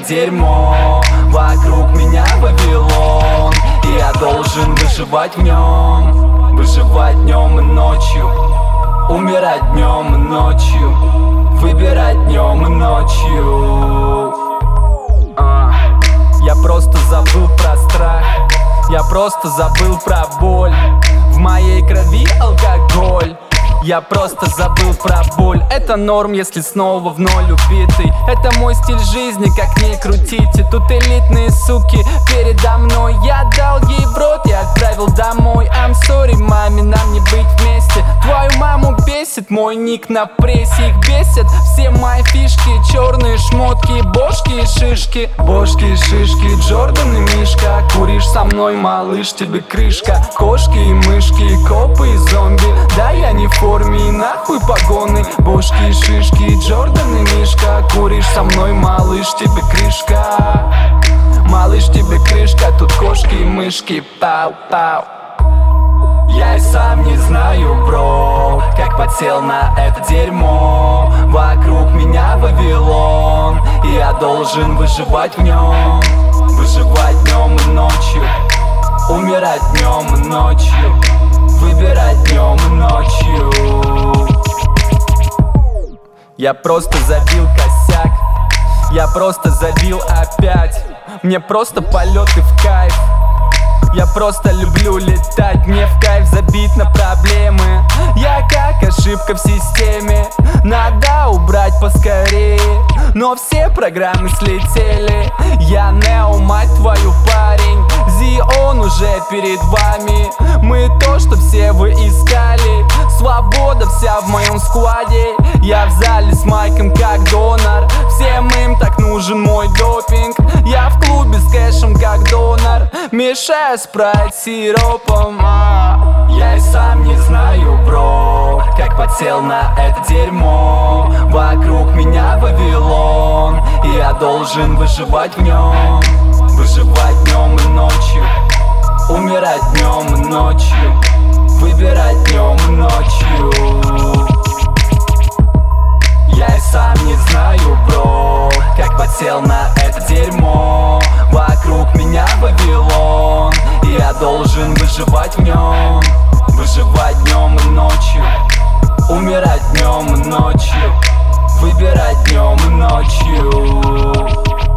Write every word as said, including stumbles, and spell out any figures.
дерьмо. Вокруг меня Вавилон, и я должен выживать в нем. Выживать днем и ночью, умирать днем и ночью, выбирать днем и ночью. а. Я просто забыл про страх, я просто забыл про боль. В моей крови алкоголь. Я просто забыл про боль. Это норм, если снова в ноль убитый. Это мой стиль жизни, как ни крутите. Тут элитные суки передо мной. Я дал ей в рот, я отправил домой. I'm sorry, маме, нам не быть вместе. Твою маму бесит мой ник на прессе. Их бесят все мои фишки. Черные шмотки, бошки и шишки. Бошки и шишки, Джордан и Мишка. Куришь со мной, малыш, тебе крышка. Кошки и мышки, копы и зомби. Да, я не в форме и нахуй погоны. Бошки и шишки, Джордан и Мишка. Куришь со мной, малыш, тебе крышка. Малыш, тебе крышка, тут кошки и мышки. Пау-пау. Я и сам не знаю, бро, как подсел на это дерьмо. Вокруг меня Вавилон, и я должен выживать в нем. Выживать днем и ночью, умирать днем и ночью, выбирать днем и ночью. Я просто забил косяк, я просто забил опять. Мне просто полеты в кайф. Я просто люблю летать, мне в кайф забить на проблемы. Я как ошибка в системе, надо убрать поскорее. Но все программы слетели. Я Нео, мать твою, парень. Зион уже перед вами. Мы то, что все вы искали. Свобода вся в моем складе. Я в зале с майком как донор. Всем им так нужен мой допинг. Я в клубе с кэшем как донор. Мешаю спрайт с сиропом. а. Я и сам не знаю, бро, как подсел на это дерьмо. Вокруг меня Вавилон, и я должен выживать в нем. Выживать днем и ночью, умирать днем и ночью, выбирать днем и ночью. Я и сам не знаю, бро, как подсел на это дерьмо. Вокруг меня Вавилон, и я должен выживать в нем. Выживать днем и ночью, умирать днем и ночью, выбирать днем и ночью.